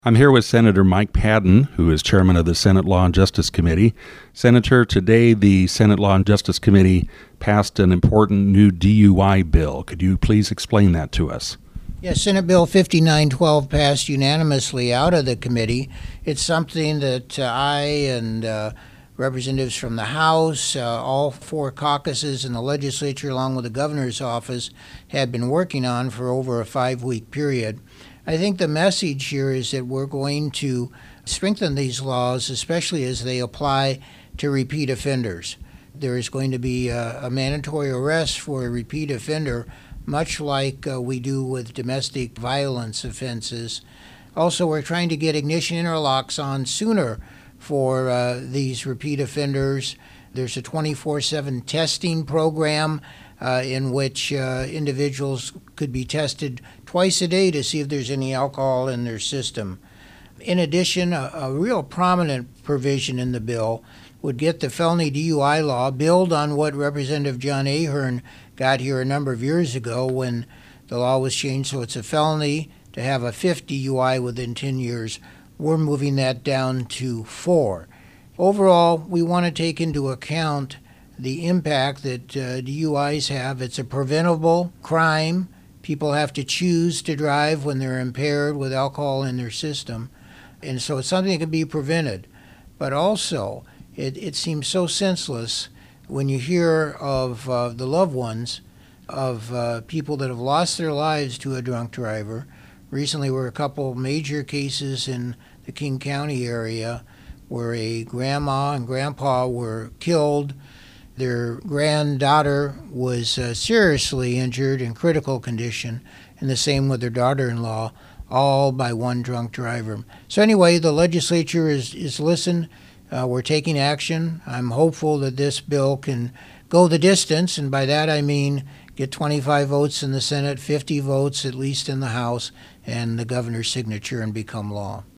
I'm here with Senator Mike Padden, who is chairman of the Senate Law and Justice Committee. Senator, today the Senate Law and Justice Committee passed an important new DUI bill. Could you please explain that to us? Yes, Senate Bill 5912 passed unanimously out of the committee. It's something that I and representatives from the House, all four caucuses in the legislature, along with the governor's office, had been working on for over a 5-week period. I think the message here is that we're going to strengthen these laws, especially as they apply to repeat offenders. There is going to be a mandatory arrest for a repeat offender, much like we do with domestic violence offenses. Also, we're trying to get ignition interlocks on sooner for these repeat offenders. There's a 24/7 testing program in which individuals could be tested twice a day to see if there's any alcohol in their system. In addition, a real prominent provision in the bill would get the felony DUI law, build on what Representative John Ahern got here a number of years ago when the law was changed so it's a felony to have a fifth DUI within 10 years. We're moving that down to 4. Overall, we want to take into account the impact that DUIs have. It's a preventable crime. People have to choose to drive when they're impaired with alcohol in their system. And so it's something that can be prevented. But also, it seems so senseless when you hear of the loved ones of people that have lost their lives to a drunk driver. Recently, there were a couple major cases in the King County area where a grandma and grandpa were killed. Their granddaughter was seriously injured in critical condition, and the same with their daughter-in-law, all by one drunk driver. So anyway, the legislature is listened. We're taking action. I'm hopeful that this bill can go the distance, and by that I mean get 25 votes in the Senate, 50 votes at least in the House, and the governor's signature and become law.